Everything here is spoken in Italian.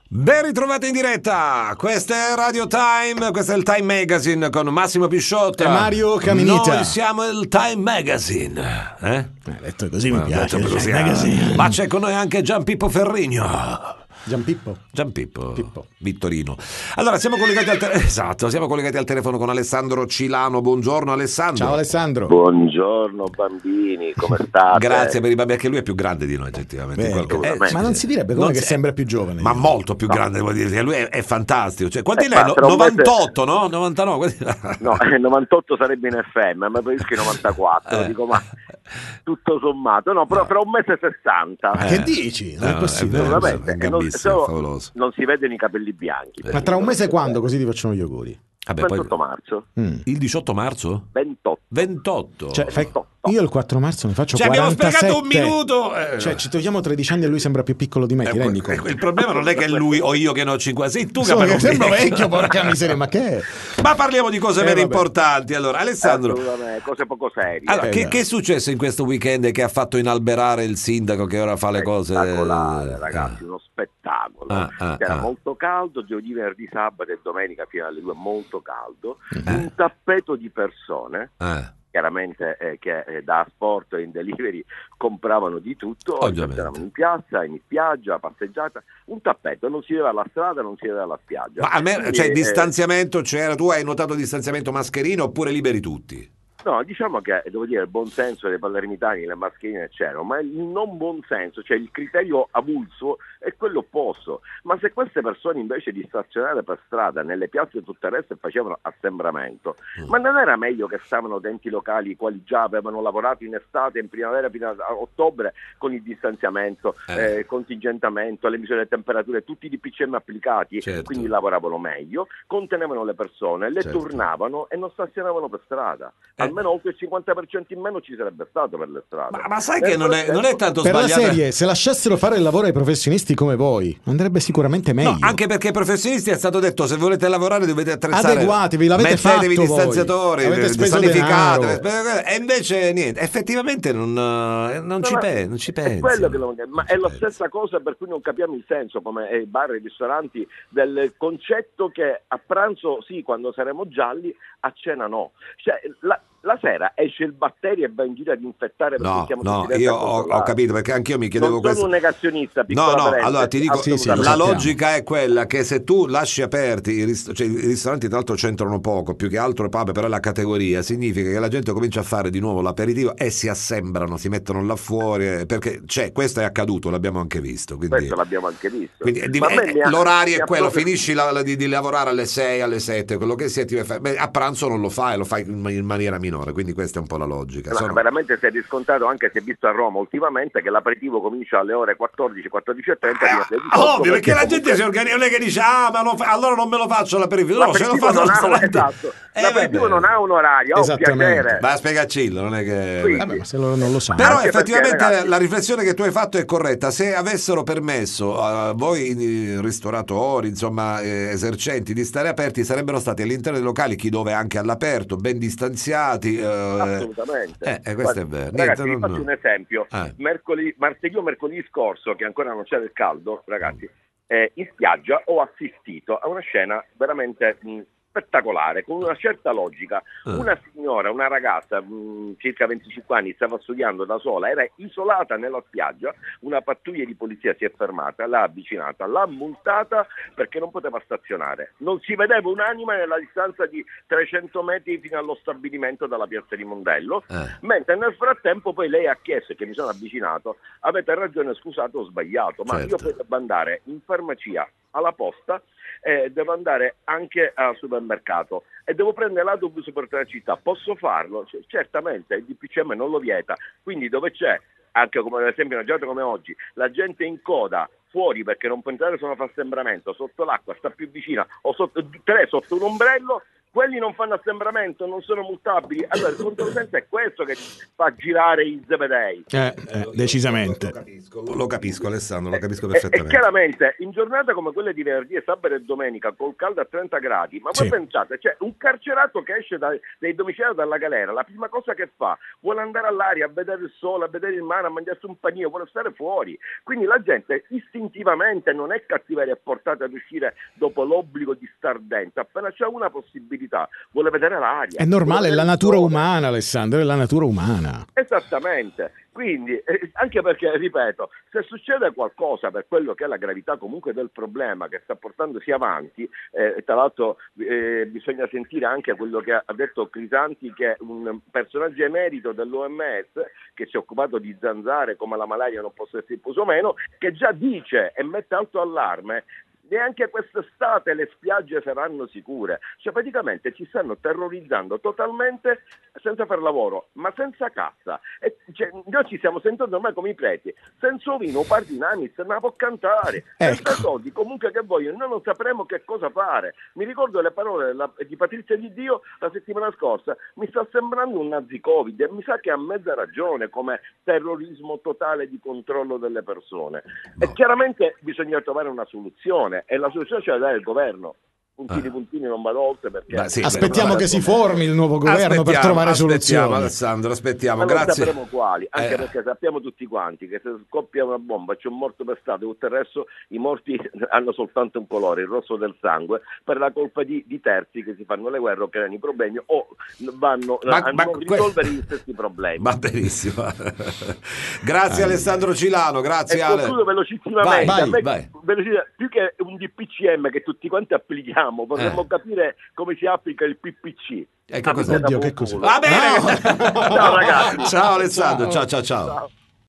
Ben ritrovati in diretta, questa è Radio Time, questo è il Time Magazine con Massimo Pisciotta e Mario Caminita. Noi siamo il Time Magazine, detto così mi piace, così, ma c'è con noi anche Gianpippo Ferrigno. Gianpippo Vittorino. Allora siamo collegati al telefono con Alessandro Cilano. Buongiorno Alessandro. Ciao Alessandro. Buongiorno bambini, come state? Grazie per i bambini, anche lui è più grande di noi effettivamente. Ma non si direbbe come che sembra più giovane. Ma molto più grande, devo dire. Lui è fantastico. Cioè, quanti lei? 98, no? 99? No, 98 sarebbe in FM, ma preferisco i 94, dico, ma tutto sommato. No, però fra un mese 60. Ma che dici? Non è possibile. Non si vedono i capelli bianchi. Ma tra un mese quando? Così ti facciamo gli auguri. Vabbè, 28 marzo. Il 18 marzo? 28. Cioè, io il 4 marzo mi faccio 47. Abbiamo spiegato un minuto. Cioè, ci togliamo 13 anni e lui sembra più piccolo di me, ti rendi conto? Il problema non è che è lui o io che ne ho 5, sei tu che sembro vecchio, porca miseria, ma che è? Ma parliamo di cose vere importanti. Allora, Alessandro, cose poco serie. Allora, che è successo in questo weekend che ha fatto inalberare il sindaco che ora fa le cose? Spettacolare, ragazzi, uno spettacolo. Era molto caldo, giovedì, venerdì, sabato e domenica fino alle 2, molto caldo. Un tappeto di persone. Chiaramente che da sport e in delivery compravano di tutto, eravamo in piazza, in spiaggia, passeggiata, un tappeto, non si vedeva la strada, non si vedeva la spiaggia. Ma almeno distanziamento c'era, tu hai notato distanziamento, mascherine oppure liberi tutti? No, diciamo che devo dire il buon senso dei palermitani, le mascherine c'erano, ma il non buon senso, cioè il criterio avulso è quello opposto. Ma se queste persone invece di stazionare per strada nelle piazze tutte reste facevano assembramento, ma non era meglio che stavano dentro i locali i quali già avevano lavorato in estate, in primavera fino a ottobre con il distanziamento, contingentamento, le misure delle temperature, tutti i DPCM applicati, quindi lavoravano meglio, contenevano le persone, le turnavano e non stazionavano per strada. Almeno oltre il 50% in meno ci sarebbe stato per le strade. Ma sai che non è tanto per sbagliato. Per la serie, se lasciassero fare il lavoro ai professionisti come voi, andrebbe sicuramente meglio. No, anche perché ai professionisti è stato detto: se volete lavorare dovete attrezzare, adeguatevi, l'avete mettetevi fatto distanziatori, avete speso sanificate, e invece niente, effettivamente non ci pensi. È quello ma è la stessa cosa per cui non capiamo il senso, come i bar e i ristoranti, del concetto che a pranzo sì, quando saremo gialli, a cena no. Cioè, la sera esce il batterio e va in giro ad infettare. Io ho capito, perché anch'io mi chiedevo questo. Non sono un negazionista. Allora ti dico, la logica è quella che se tu lasci aperti i ristoranti, tra l'altro c'entrano poco, più che altro pub, però è la categoria, significa che la gente comincia a fare di nuovo l'aperitivo e si assembrano, si mettono là fuori, perché questo è accaduto, l'abbiamo anche visto. Quindi l'orario è quello, finisci di lavorare alle 6, alle 7, quello che sia, a pranzo non lo fai, lo fai in maniera minore, quindi questa è un po' la logica. Veramente si è riscontrato, anche se visto a Roma ultimamente, che l'aperitivo comincia alle ore 14, 14:30. Ovvio, perché la gente si organizza, non è che dice allora non me lo faccio l'aperitivo. No, se lo faccio l'aperitivo non ha un orario, ha un piacere. Va a spiegarcelo, non è che ma se loro non lo sanno. Però anche effettivamente perché, la riflessione che tu hai fatto è corretta. Se avessero permesso a voi ristoratori, insomma esercenti, di stare aperti, sarebbero stati all'interno dei locali chi dove anche all'aperto, ben distanziati. Assolutamente. Questo è vero. Ragazzi, vi faccio un esempio. Martedì o mercoledì scorso, che ancora non c'era il caldo, ragazzi, in spiaggia ho assistito a una scena veramente spettacolare, con una certa logica. Una signora, una ragazza, circa 25 anni, stava studiando da sola, era isolata nella spiaggia, una pattuglia di polizia si è fermata, l'ha avvicinata, l'ha multata perché non poteva stazionare. Non si vedeva un'anima nella distanza di 300 metri fino allo stabilimento dalla piazza di Mondello, mentre nel frattempo poi lei ha chiesto, che mi sono avvicinato: avete ragione, scusate, ho sbagliato, ma io poi devo andare in farmacia, alla posta, devo andare anche al supermercato e devo prendere l'autobus per tutta la città, posso farlo? Certamente, il DPCM non lo vieta, quindi dove c'è, anche come ad esempio una giornata come oggi, la gente in coda fuori perché non può entrare, sono fa assembramento, sotto l'acqua, sta più vicina, o sotto un ombrello, quelli non fanno assembramento, non sono multabili. Allora il controsenso è questo che fa girare i zebedei. Decisamente. Lo capisco Alessandro, lo capisco perfettamente. E chiaramente in giornate come quelle di venerdì e sabato e domenica col caldo a 30 gradi, ma voi pensate, cioè un carcerato che esce dai domiciliari dalla galera, la prima cosa che fa, vuole andare all'aria, a vedere il sole, a vedere il mare, a mangiarsi un panino, vuole stare fuori. Quindi la gente istintivamente non è cattiveria, è portata ad uscire dopo l'obbligo di star dentro. Appena c'è una possibilità vuole vedere l'aria. È normale, è la natura umana, Alessandro, è la natura umana. Esattamente. Quindi, anche perché, ripeto, se succede qualcosa per quello che è la gravità comunque del problema che sta portandosi avanti, tra l'altro bisogna sentire anche quello che ha detto Crisanti, che è un personaggio emerito dell'OMS che si è occupato di zanzare, come la malaria non possa essere diffuso o meno, che già dice e mette alto allarme: neanche quest'estate le spiagge saranno sicure. Cioè praticamente ci stanno terrorizzando totalmente senza far lavoro, ma senza cassa. E, cioè, noi ci stiamo sentendo ormai come i preti: senza ovino Pardinamis non la può cantare, senza soldi comunque che vogliono, noi non sapremo che cosa fare. Mi ricordo le parole di Patrizia Di Dio la settimana scorsa: mi sta sembrando un nazi Covid, e mi sa che ha mezza ragione come terrorismo totale di controllo delle persone. E chiaramente bisogna trovare una soluzione, e la soluzione ce la dà il governo. Puntini non vado oltre, perché aspettiamo che si formi il nuovo governo per trovare soluzioni. Alessandro, aspettiamo, ma grazie. Non sapremo quali, anche perché sappiamo tutti quanti che se scoppia una bomba c'è un morto per strada, tutto il resto i morti hanno soltanto un colore, il rosso del sangue, per la colpa di terzi che si fanno le guerre o creano i problemi o vanno a non risolvere gli stessi problemi. Va benissimo. Grazie Alessandro Cilano, grazie Ale. Concludo velocissimamente. Vai. Più che un DPCM che tutti quanti applichiamo, vorremmo capire come si applica il PPC. Oddio, che cos'è? Va bene. Ciao ragazzi. Ciao Alessandro, ciao.